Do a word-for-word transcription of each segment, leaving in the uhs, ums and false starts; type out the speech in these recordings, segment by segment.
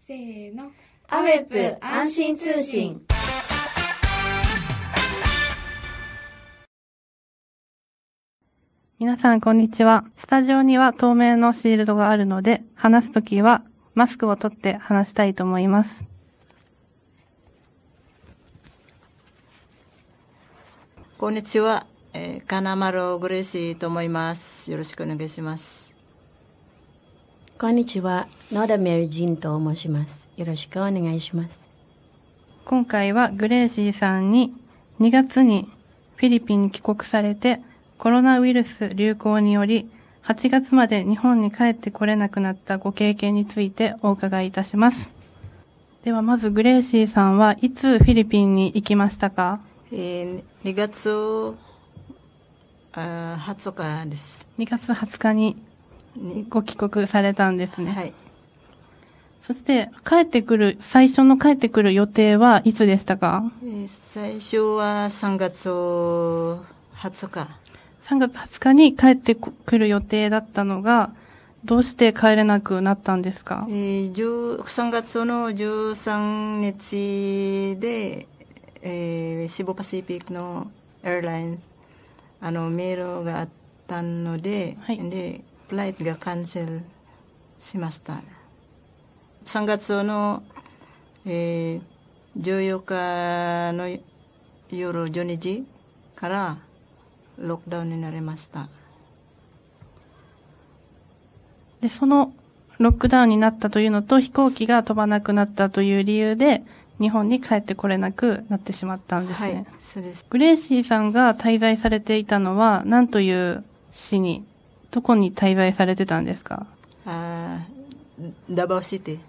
せーの。 アメップ安心通信。 皆さんこんにちは。スタジオには透明のシールドがあるので、話すときはマスクを取って話したいと思います。 こんにちは、えー、金丸グレーシーと思います。よろしくお願いします。 こんにちは、野田メリージンと申します。よろしくお願いします。 今回はグレーシーさんににがつにフィリピンに帰国されて、コロナウイルス流行によりはちがつまで日本に帰ってこれなくなったご経験についてお伺いいたします。ではまずグレーシーさんはいつフィリピンに行きましたか？ えー、にがつあはつかです。 にがつはつかにご帰国されたんですね。 はい。 そして帰ってくる、最初の帰ってくる予定はいつでしたか？ えー、最初はさんがつはつか。 さんがつはつかに帰ってくる予定だったのが、どうして帰れなくなったんですか？ えー、さんがつのじゅうさんにちで、えー、シボパシフィックのエアラインス、あの、メールがあったので、はい、で、フライトがキャンセルしました。さんがつの、えー、じゅうよっかの夜じゅうにじからロックダウンになりました。 で、そのロックダウンになったというのと飛行機が飛ばなくなったという理由で日本に帰ってこれなくなってしまったんですね。 はい、そうです。 グレーシーさんが滞在されていたのは何という市に、どこに滞在されてたんですか？ あー、ダバオシティ。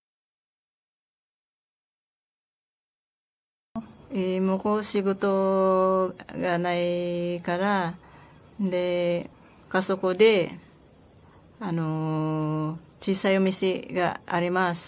えー、向こう仕事がないから、で、家族で、あのー、小さいお店があります。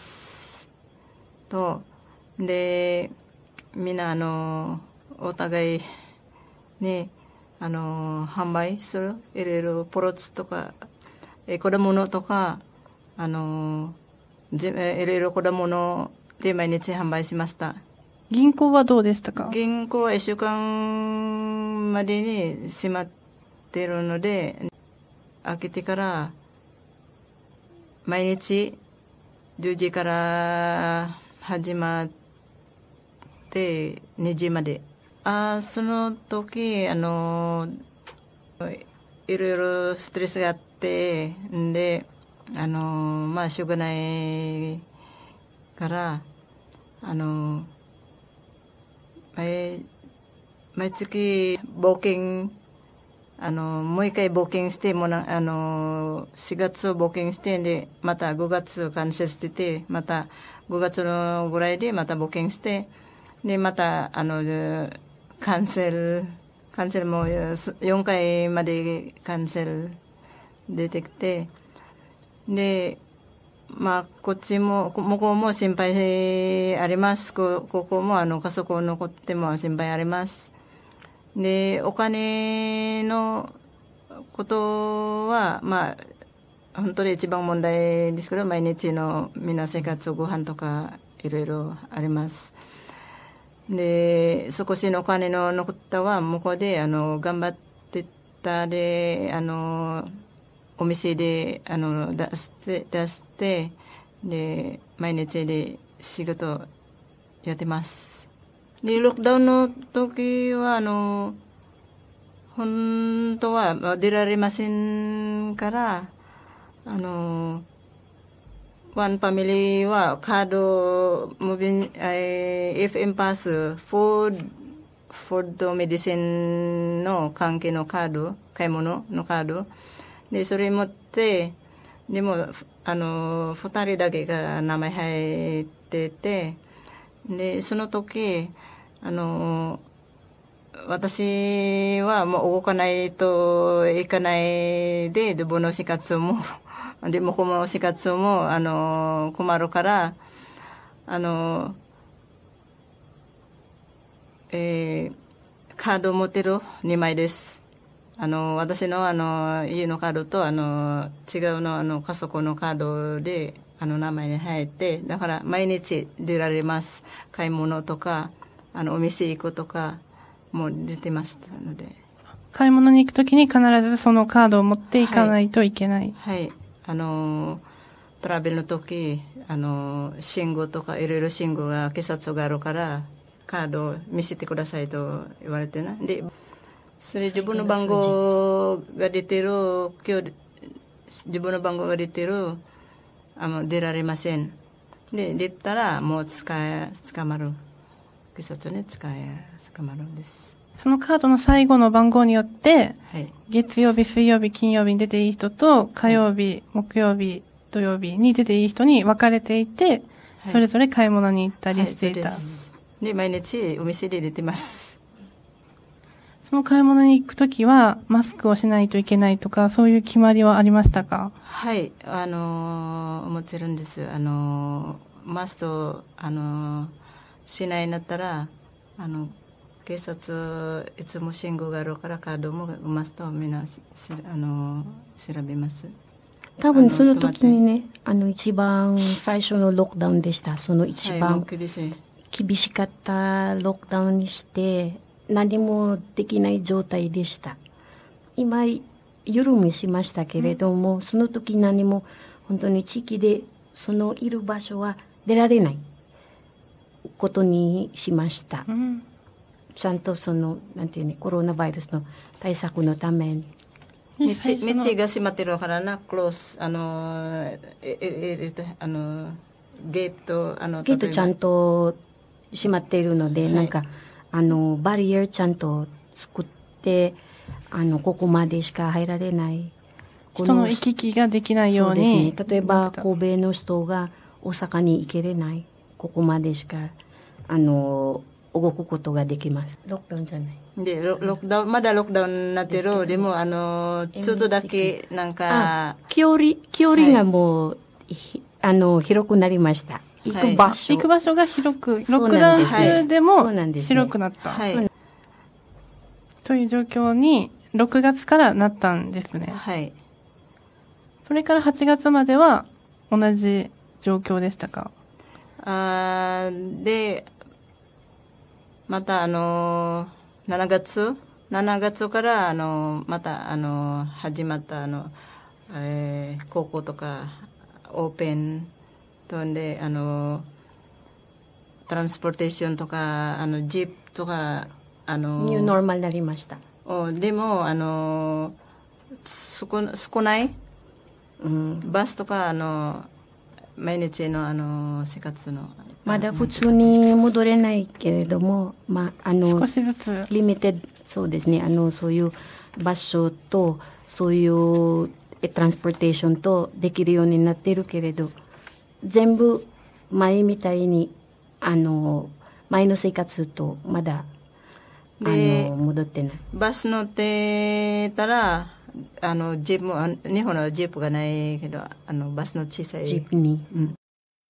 と、で、みんな、あのー、お互いに、あのー、販売する、いろいろポロツとか、えー、果物とか、あのー、いろいろ果物で毎日販売しました。 銀行はどうでしたか？ 銀行はいっしゅうかんまでに閉まっているので、開けてから毎日じゅうじから始まってにじまで。あその時、あの、いろいろストレスがあって、んで、あの、まあ、しょうがないから、あの、毎, 毎月冒険、あの、もう一回冒険して、もな、あの、しがつ冒険して、で、またごがつキャンセルしてて、またごがつのぐらいでまた冒険して、で、また、あの、キャンセル、キャンセルもよんかいまでキャンセル出てきて、で、まあ、こっちも、向こうも心配あります。こ、ここも、あの、家族残っても心配あります。で、お金のことは、まあ、本当に一番問題ですけど、毎日のみんな生活、ご飯とか、いろいろあります。で、少しのお金の残ったは、向こうで、あの、頑張ってたで、あの、お店で、あの、出して、出して、で、毎日で仕事やってます。で、ロックダウンの時は、あの、本当は出られませんから、あの、ワンファミリーはカード、ムビン、えー、エフエム パス、フード、フードメディシンの関係のカード、買い物のカード、で、それ持って、でも、あの、二人だけが名前入ってて、で、その時、あの、私はもう動かないといかないで、で、僕の生活も、で、向こうの生活も、あの、困るから、あの、えー、カードを持ってるにまいです。あの、私のあの、家のカードと、あの、違うの、あの、家族のカードで、 あの、名前に入って、だから毎日出られます。買い物とか、あの、お店行くとか、もう出てましたので。 買い物に行くときに必ずそのカードを持っていかないといけない。 はい。はい、あの、トラベルの時、あの、信号とかいろいろ信号が、警察があるから、カードを見せてくださいと言われてな。で、それ自分の番号が出てる、今日、自分の番号が出てる、あの、出られません。で、出たら、もう使え、捕まる。警察に使え、捕まるんです。 そのカードの最後の番号によって、 はい、 月曜日、水曜日、金曜日に出ていい人と、火曜日、はい、木曜日、土曜日に出ていい人に分かれていて、はい、それぞれ買い物に行ったりしていた。 はい、そうです。で、毎日お店で出てます。 その買い物に行くときは、マスクをしないといけないとか、そういう決まりはありましたか？ はい、あのー、もちろんです。あのー、マスクを、あのー、しないんだったら、あの、警察、いつも信号があるから、カードもマスクをみんな、あのー、調べます。 多分その時にね、あの一番最初のロックダウンでした。その一番厳しかったロックダウンにして、何もできない状態でした。今、緩みしましたけれども、うん、その時何も本当に地域でそのいる場所は出られないことにしました。うん、ちゃんとその、なんていうね、コロナウイルスの対策のために。 道、道が閉まってるからな、クロース、あの、え、え、え、あの、ゲート、あの、 ゲートちゃんと閉まっているので、はい、なんか、あの、バリエーちゃんと作って、あの、ここまでしか入られない。 人の行き来ができないように。 そうですね。例えば、神戸の人が大阪に行けれない。ここまでしか、あの、動くことができます。ロックダウンじゃない。 で、ロックダウン、まだロックダウンになってる。でも、あの、ちょっとだけ、なんか。 距離、距離がもう、はい、あの、広くなりました。行く場所。 はい、行く場所が広く、ロックダウン中でも広くなった。 はい。 という状況に、ろくがつからなったんですね。 はい。 それからはちがつまでは同じ状況でしたか？ あで、またあの、しちがつしちがつから、あの、また、あの、始まった、あの、えー、高校とか、オープン、とんで、あの、トランスポーテーションとか、あの、ジープとか、あの、 ニューノーマルになりました。 おでも、あの、少、少ない、うん、バスとか、あの、毎日の、あの、生活の。 まだ普通に戻れないけれども、まあ、あの、 少しずつ。 リミテッド、そうですね、あの、そういう場所と、そういうトランスポーテーションとできるようになっているけれど、全部前みたいに、あの、前の生活とまだ、あの、戻ってない。 バス乗ってたら、あの、ジープも、日本のジープがないけど、あの、バスの小さい。 ジープに。うん。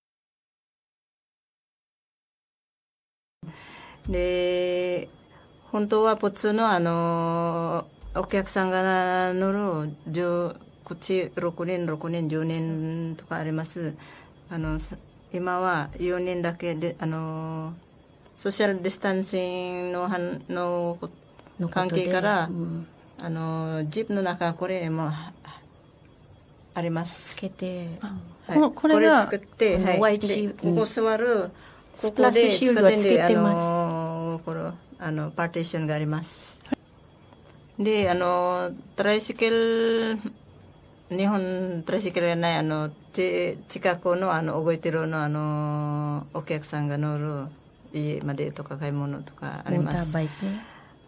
で、本当は普通の、あの、お客さんが乗る、こっちろくねん、ろくねん、じゅうねんとかあります。あの、今はよねんだけで、あの、ソーシャルディスタンシングの、の、の関係から、うん、あの、ジープの中、これもあります。 つけて、 はい、こ, これ作って、はい。で、ここ座る、ここで使ってんで、あの、この、あの、パーティションがあります。で、あの、トライシケル、日本トライシケルがない、あの、近くの、あの、動いてるの、あの、お客さんが乗る家までとか買い物とかあります。 モーターバイクね。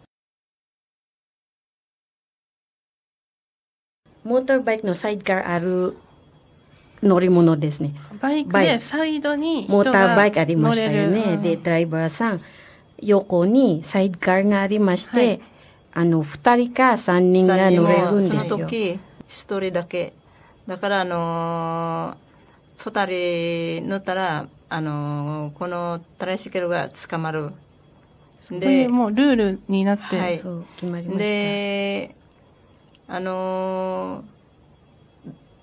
モーターバイクのサイドカーある乗り物ですね。 バイクでサイドにモーターバイクありましたよね。で、ドライバーさん、横にサイドカーがありまして、はい、あの、二人か三人が乗れるんですよ。 その時、一人だけ。だから、あのー、二人乗ったら、あのー、このトライシケルが捕まる。 で、もうルールになって、 はい、 そう決まりました。 で、あのー、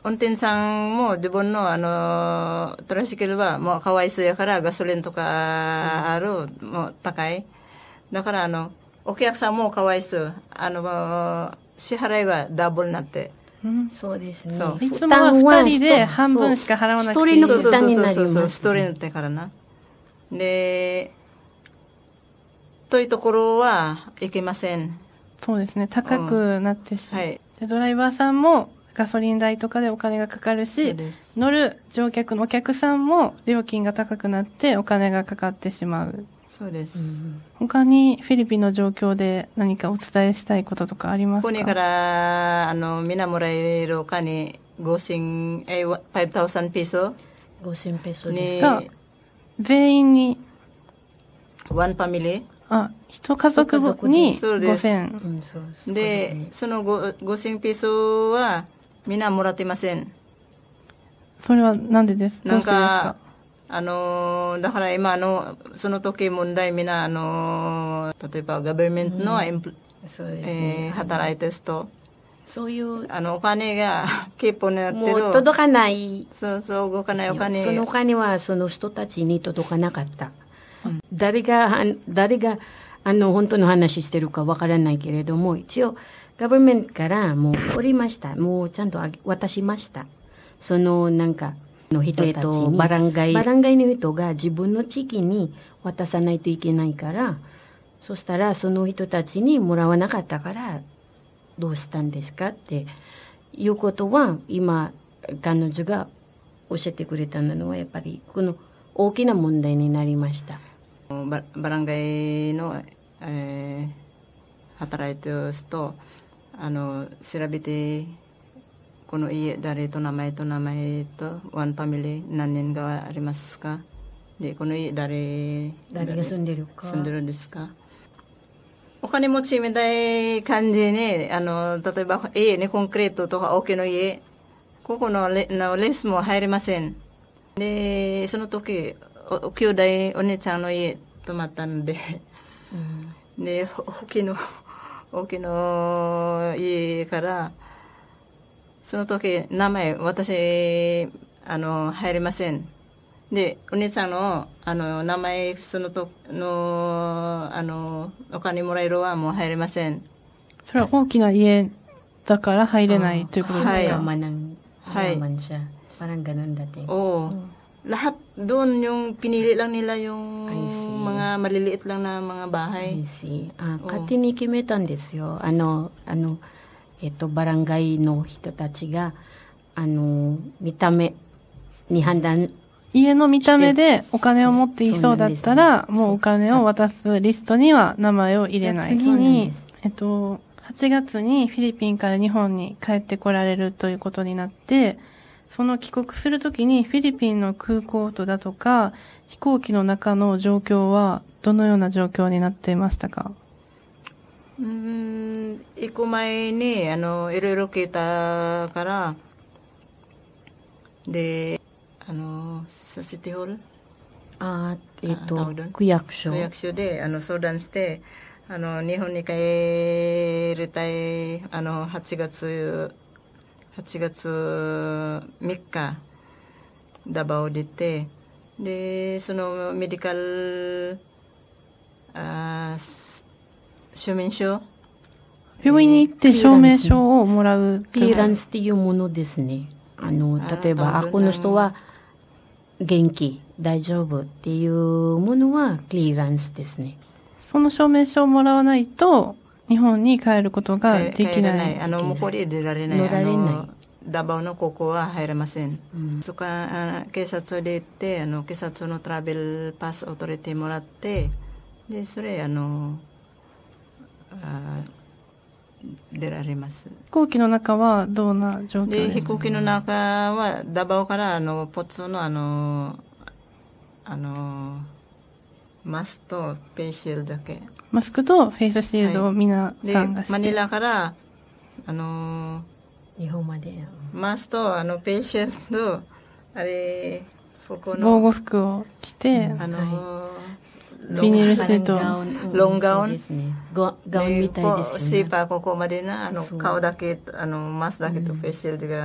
運転手さんも自分のあの、トラシケルはもうかわいそうやからガソリンとかある、うん、もう高い。だからあの、お客さんもかわいそう。あの、支払いがダブルになって。 うん、そうですね。 いつもは二人で半分しか払わなくていい。 一人の負担になります。 そうそうそう、一人になってからな。で、というところはいけません。 そうですね。高くなってしまう。 うん、はい。 で、ドライバーさんもガソリン代とかでお金がかかるし、乗る乗客のお客さんも料金が高くなってお金がかかってしまう。 そうです。 うん、他にフィリピンの状況で何かお伝えしたいこととかありますか？ ここから、あの、みんなもらえるお金、ごせん、え、ごせんペソごせんペソですが、全員に、 ワンファミリーあ、一家族にごせん。 うん、そうです。で、そのごせんペソはみんなもらってません。 それはなんでですか？ なんか、あの、だから今の、その時問題みんな、あの、例えばガバメントの、うん、そうですね、えー、働いてる人、 そういう、 あの、お金が、ケーポになってる。 もう届かない。 そうそう、動かないお金。 そのお金はその人たちに届かなかった。うん、誰が、誰が、あの、本当の話してるかわからないけれども、一応、ガバメントからもうおりました。もうちゃんと渡しました。その、なんか、の人たちに、バランガイ。バランガイの人が自分の地域に渡さないといけないから、そしたらその人たちにもらわなかったから、どうしたんですかっていうことは、今、彼女が教えてくれたのは、やっぱり、この大きな問題になりました。 バ, バランガイの、えー、働いてる人、あの、調べて、この家、誰と名前と名前と、ワンファミリー、何人がありますか？で、この家、誰、 誰が住んでるか。 住んでるんですか？お金持ちみたい感じに、あの、例えば家ね、コンクリートとか大きな家、ここのレのレースも入りません。で、その時、お、お兄弟、お姉ちゃんの家泊まったので、うん、で、大きな、大きな家から、その時、名前、私、あの、入りません。で、お姉ちゃんの、あの、名前、そのと、の、あの、お金もらえるはもう入れません。 それは大きな家だから入れないということですか？ はい。 はい。Parang ganun dati. Oo. Lahat doon yung pinili lang nila yung mga maliliit lang na mga bahay. I see. Ah, 勝手に決めたんですよ。あの、あの、えっと、バランガイの人たちが、あの、見た目に判断、 家の見た目でお金を持っていそうだったら、もうお金を渡すリストには名前を入れない。次に、えっと、はちがつにフィリピンから日本に帰ってこられるということになって、その帰国するときにフィリピンの空港だとか飛行機の中の状況はどのような状況になっていましたか？ うーん、行く前に、あの、いろいろ聞いたから、で、あの、させておる？ あ、えっと、区役所。 区役所で、あの、相談して、あの、日本に帰りたい、あの、はちがつ、はちがつみっか、ダバオ出て、で、その、メディカル、あ証明書病院に行って証明書をもらう。 クリアランスっていうものですね。あの、例えば、あ、この人は元気、大丈夫っていうものはクリアランスですね。 その証明書をもらわないと、日本に帰ることができない。 ない。あの、向こうで出られない。 乗られない。あの、 ダバオの高校は入れません。うん、そこから警察で行って、あの、警察のトラベルパスを取れてもらって、で、それ、あの、あ出られます。 飛行機の中はどんな状況ですか？ で、飛行機の中は、ダバオから、あの、ポツの、あの、あの、マスクとフェイスシールドだけ。 マスクとフェイスシールドを皆さんがして、 はい、で、マニラから、あの、 日本まで。 マスクと、あの、フェイスシールド、あれ、 服の。防護服を着て、 うん、あの、はい、 ビニールシート。 ロンガウン。 ですね。ガウンみたいですよね。 スーパーここまでな、あの、顔だけ、あの、マスクだけとフェイスシールドが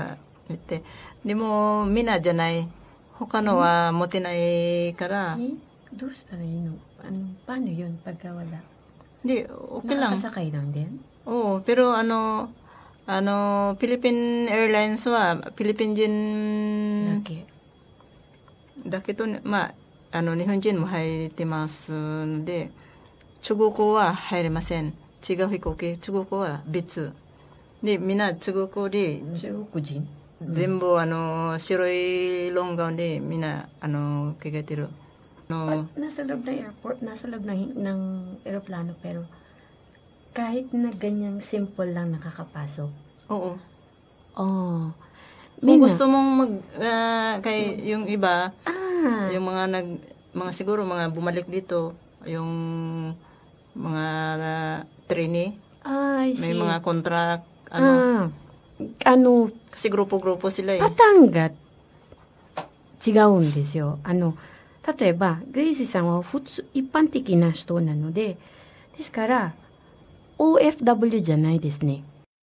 言って。でも、みんなじゃない。他のは持てないから。 えどうしたらいいの? Ano, paano yun pagka wala? Di, okay lang. Nakakasakay lang din? Oo, pero ano, ano, Philippine Airlines wa, Philippine Jin... Daki. Daki to, ma, ano, Nihon Jin mo hairitimasuので、中国語は入れません。違う飛行機、中国語は別。で、みんな中国語で、 中国人全部、あの、白いロンガウンでみんな、あの、着替えてる。 No. Nasa loob ng airport, nasa loob ng, ng aeroplano, pero kahit na ganyang simple lang nakakapasok. Oo. Oh. Kung gusto mong mag, uh, kay yung iba, ah. yung mga nag, mga siguro mga bumalik dito, yung mga uh, trainee, ah, may mga contract, ano, ah. ano, kasi grupo-grupo sila eh. Patangat, 違うんですよ。あの、例えば、グレイシーさんは普通、一般的な人なので、ですから、オーエフダブリュー じゃないですね。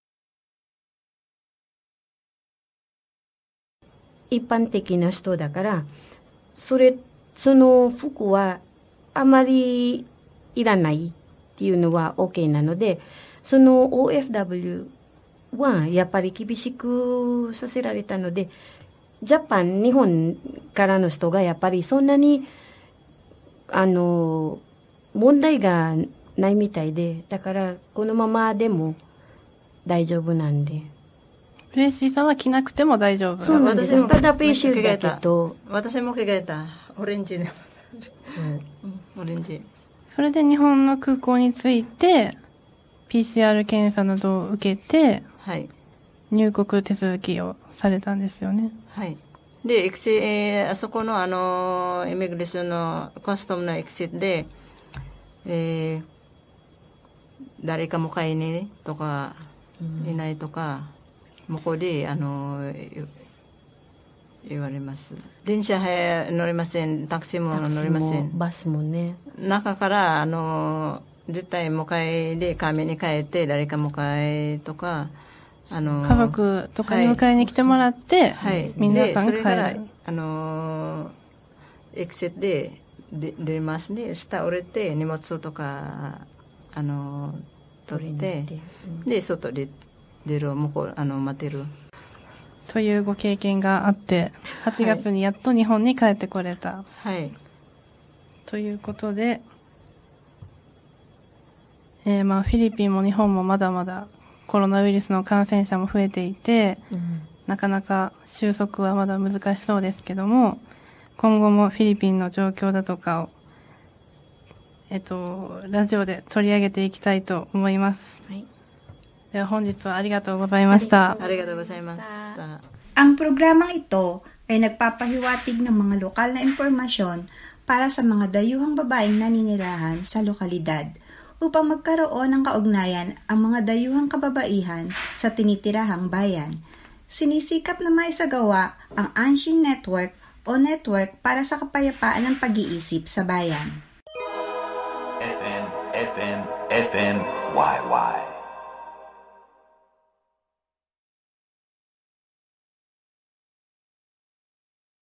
一般的な人だから、それ、その服はあまりいらないっていうのは OK なので、その オーエフダブリュー はやっぱり厳しくさせられたので、ジャパン、日本からの人がやっぱりそんなに、あの、問題がないみたいで、だからこのままでも大丈夫なんで。 グレイシーさんは着なくても大丈夫。 そうなんですよ。ただフェイシャルだけど。 私も着替えた。オレンジで。 そう、 うん、オレンジ。 それで日本の空港に着いて、ピーシーアール 検査などを受けて、 はい。 入国手続きをされたんですよね。 はい。で、エクセ、えー、あそこのあの、イミグレーションのカスタムのエクセで、えー、誰か迎えにとか、いないとか、向こうで、あの、言われます。電車は乗れません。タクシーも乗れません。 バスもね。 中から、あの、絶対迎えで、亀に帰って、誰か迎えとか、あの家族とかに迎えに来てもらって、はい、皆さん帰る。 それから、あの、エクセットで出ますね。下降りて、荷物とか、あの、取って、うん、で、外で出る、向こう、あの、待てる。 というご経験があって、はちがつにやっと日本に帰ってこれた。 はい。 ということで、えー、まあ、フィリピンも日本もまだまだ、コロナウイルスの感染者も増えていて、うん、なかなか収束はまだ難しそうですけども、今後もフィリピンの状況だとかを、えっと、ラジオで取り上げていきたいと思います。はい。では本日はありがとうございました。 ありがとうございました。 Ang programang ito ay nagpapahiwatig ng mga lokal na impormasyon para sa mga dayuhang babaeng naninirahan sa lokalidad, upang magkaroon ng kaugnayan ang mga dayuhang kababaihan sa tinitirahang bayan. Sinisikap na maisagawa ang Anshin Network o Network para sa kapayapaan ng pag-iisip sa bayan. F M, F M, F M, Y Y